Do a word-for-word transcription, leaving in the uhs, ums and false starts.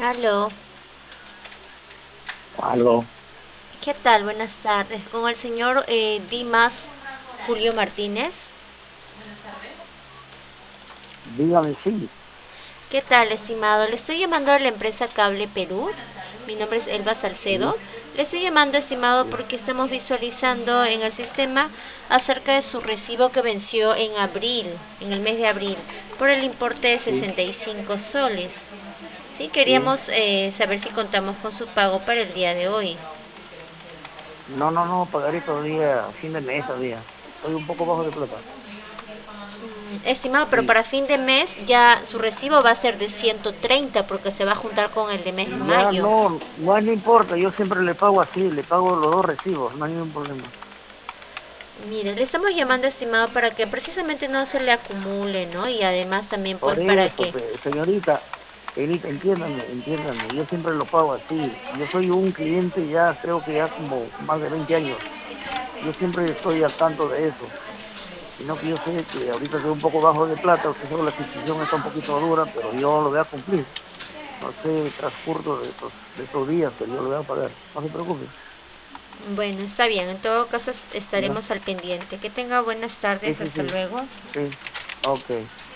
Aló, Algo. ¿qué tal? Buenas tardes. Con el señor eh, Dimas Julio Martínez. Dígame, sí. ¿Qué tal, estimado? Le estoy llamando a la empresa Cable Perú. Mi nombre es Elba Salcedo. Sí, Le estoy llamando, estimado, sí, porque estamos visualizando en el sistema acerca de su recibo que venció en abril, en el mes de abril, por el importe de sí, sesenta y cinco soles. Sí, sí. queríamos eh, saber si contamos con su pago para el día de hoy. No, no, no, pagaré todavía a fin de mes todavía. Estoy un poco bajo de plata. Estimado, pero Sí. para fin de mes ya su recibo va a ser de ciento treinta porque se va a juntar con el de mes de Ya mayo. no, no, no importa, yo siempre le pago así, le pago los dos recibos, no hay ningún problema. Mire, le estamos llamando, estimado, para que precisamente no se le acumule, ¿no? Y además también pues Por para eso, que... pe- señorita, señorita, entiéndame, entiéndame, yo siempre lo pago así. Yo soy un cliente ya, creo que ya como más de veinte años. Yo siempre estoy al tanto de eso. Sino que yo sé que ahorita estoy un poco bajo de plata, usted sabe la situación está un poquito dura, pero yo lo voy a cumplir. No sé el transcurso de estos, de estos días, pero yo lo voy a pagar. No se preocupe. Bueno, está bien, en todo caso ¿Ya? estaremos al pendiente. Que tenga buenas Sí, tardes, sí, hasta sí. luego. Sí. Ok.